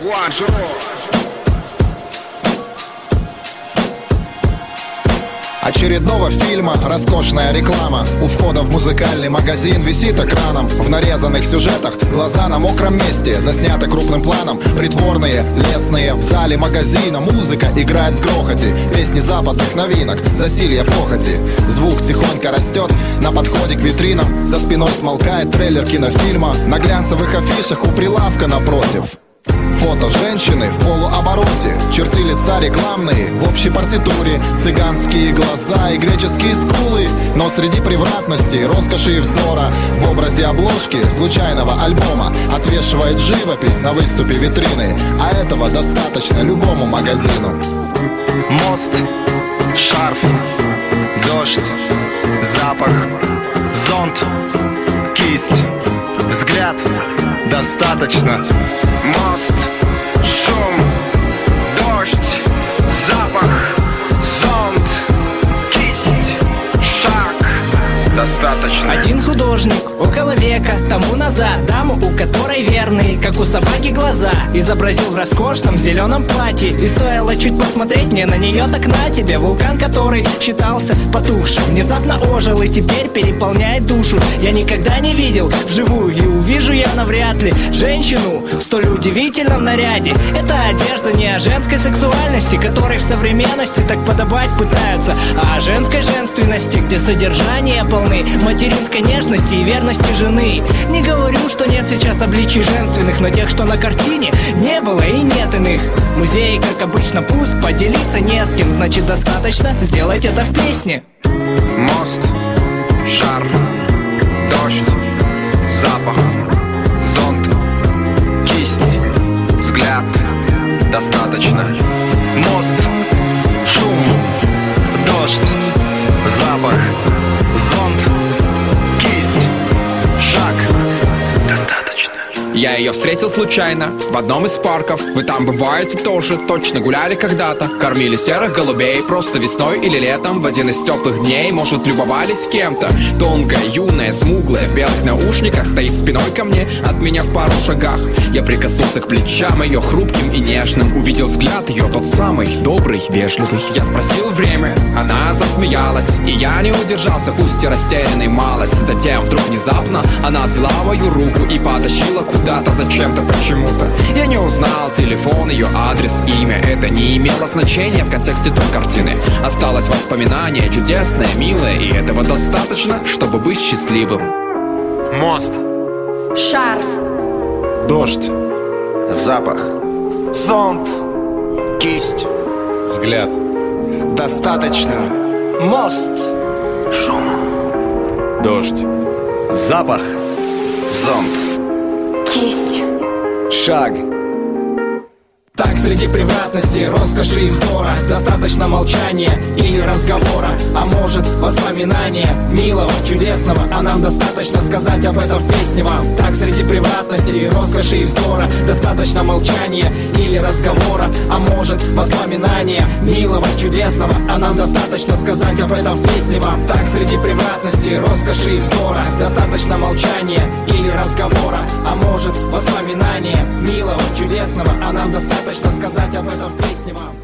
Гуанчжоу. Очередного фильма роскошная реклама. У входа в музыкальный магазин висит экраном. В нарезанных сюжетах глаза на мокром месте, засняты крупным планом. Притворные, лесные, в зале магазина музыка играет в грохоте. Песни западных новинок, засилье похоти. Звук тихонько растет на подходе к витринам. За спиной смолкает трейлер кинофильма. На глянцевых афишах у прилавка напротив фото женщины в полуобороте, черты лица рекламные, в общей партитуре цыганские глаза и греческие скулы. Но среди превратности, роскоши и вздора в образе обложки случайного альбома отвешивает живопись на выступе витрины. А этого достаточно любому магазину. Мост, шарф, дождь, запах, зонт, кисть, взгляд, достаточно. Мост, шум, дождь, запах, зонт, кисть, шаг. Достаточно. Один художник около века тому назад даму, у которой верные, как у собаки, глаза, изобразил в роскошном зеленом платье. И стоило чуть посмотреть мне на нее, так на тебе. Вулкан, который считался потухшим, внезапно ожил и теперь переполняет душу. Я никогда не видел вживую, и увижу я навряд ли женщину в столь удивительном наряде. Это одежда не о женской сексуальности, которой в современности так подобать пытаются, а о женской женственности, где содержание полны материнской нежности и верности жены. Не говорю, что нет сейчас обличий женственных, но тех, что на картине, не было и нет иных. Музей, как обычно, пуст, поделиться не с кем, значит достаточно сделать это в песне. Мост, жар, дождь, запах, зонт, кисть, взгляд. Достаточно. Мост, шум, дождь, запах, зонт, кисть, шаг. Достаточно. Я ее встретил случайно в одном из парков. Вы там бываете тоже, точно гуляли когда-то. Кормили серых голубей просто весной или летом. В один из теплых дней, может, любовались кем-то. Тонкая, юная, смуглая, в белых наушниках стоит спиной ко мне, от меня в пару шагах. Я прикоснулся к плечам ее, хрупким и нежным. Увидел взгляд ее, тот самый, добрый, вежливый. Я спросил время, она засмеялась, и я не удержался, пусть и растерянный малость. Затем вдруг внезапно она взяла мою руку и потащила куда-то, зачем-то, почему-то. Я не узнал телефон, ее адрес, имя. Это не имело значения в контексте той картины. Осталось воспоминание чудесное, милое, и этого достаточно, чтобы быть счастливым. Мост, Шарф, дождь, Запах, зонт, кисть, взгляд. достаточно. Мост, Шум, Дождь, запах, зонт, кисть. шаг. Так среди превратности, роскоши и вздора достаточно молчания или разговора, а может воспоминания милого, чудесного. А нам достаточно сказать об этом в песне вам. Так среди превратности, роскоши и вздора достаточно молчания или разговора, а может воспоминания милого, чудесного. А нам достаточно сказать об этом в песне вам. Так среди превратности, роскоши и вздора достаточно молчания или разговора, а может воспоминания милого, чудесного. А нам достаточно сказать об этом в песне вам.